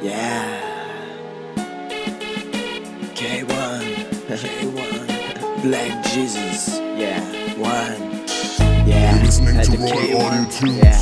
Yeah. K1, Black Jesus. Yeah. One. Yeah. Это K1. Yeah.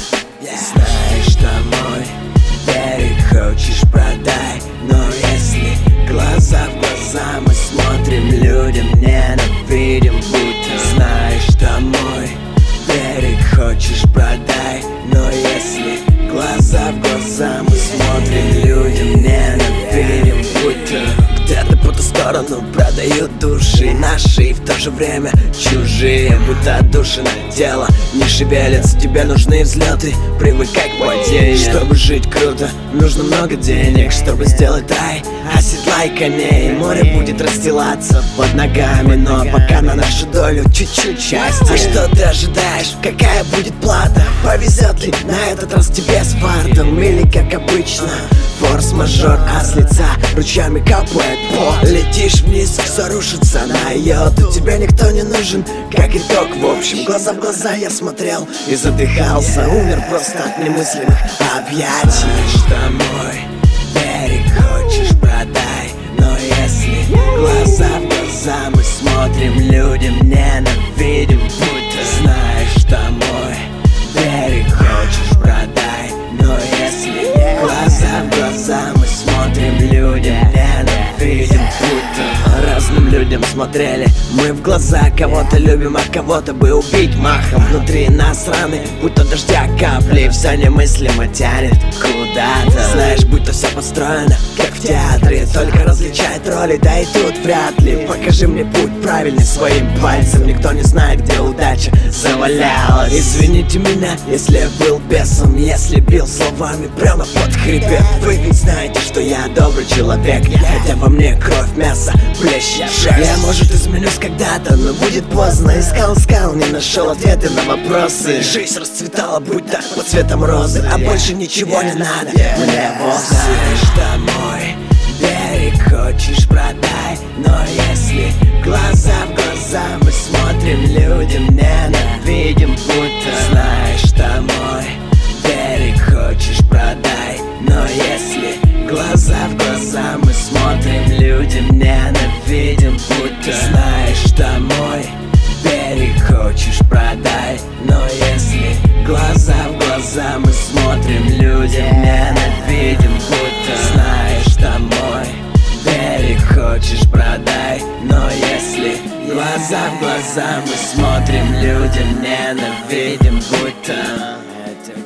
Знаешь, что мой берег хочешь продай, но если глаза в глаза мы смотрим людям, ненавидим будто. Знаешь, что мой берег хочешь продай, но если глаза в глаза мы смотрим людям, ненавидим будто. Где-то по ту сторону продают души наши, и в то же время чужие, будто отдушина. Тело не шевелится, тебе нужны взлеты, привыкай к падению. Чтобы жить круто, нужно много денег. Чтобы сделать рай, оседлай коней. Море будет расстилаться под ногами, но пока на нашу долю чуть-чуть счастья. А что ты ожидаешь? Какая будет плата? Повезет ли на этот раз тебе с фартом? Или как обычно, форс-мажор, а с лица ручьями капает пот. Летишь вниз, все рушится на йоту. Тебе никто не нужен, как итог. В общем, глаза в глаза я смотрел и задыхался. Умер просто от немыслимых объятий. Что мой берег хочешь продай, но если глаза в глаза мы смотрим людям, ненавидим будто. Знаешь, что мой берег хочешь продай, но если глаза в глаза мы смотрим людям, ненавидим будто. Разным людям смотрели мы в глаза, кого-то любим, а кого-то бы убить махом. Внутри нас раны, будто дождя капли, все немыслимо тянет куда-то. Знаешь, будто все построено, как в театре, только различает роли, да и тут вряд ли. Покажи мне путь правильный своим пальцем, никто не знает, где удача завалялась. Извините меня, если я был бесом, если бил словами прямо под хребет. Вы ведь знаете, что я добрый человек, хотя во мне кровь, мясо, плещет шерсть. Я, может, изменюсь когда-то, но будет поздно. Искал, не нашел ответы на вопросы. Жизнь расцветала, будто под цветом розы, а больше ничего не надо мне вовсе. Знаешь, что мой берег хочешь продай, но если глаза в глаза мы смотрим людям, ненавидим будто. Знаешь, что мой берег хочешь продай, но если глаза в глаза мы смотрим людям, ненавидим будто. Знаешь, что мой берег хочешь продай, но если глаза в глаза мы смотрим людям, ненавидим будто. Знаешь, что мой берег хочешь продай, но если глаза в глаза мы смотрим людям, ненавидим будто. Это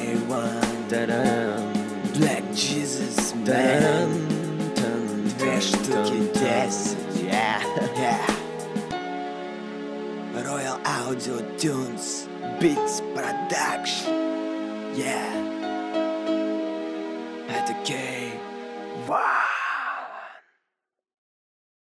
K1, Black Jesus, man. Две штуки 10. Royal Audio Tunes, Beats Production. Yeah. Это K1.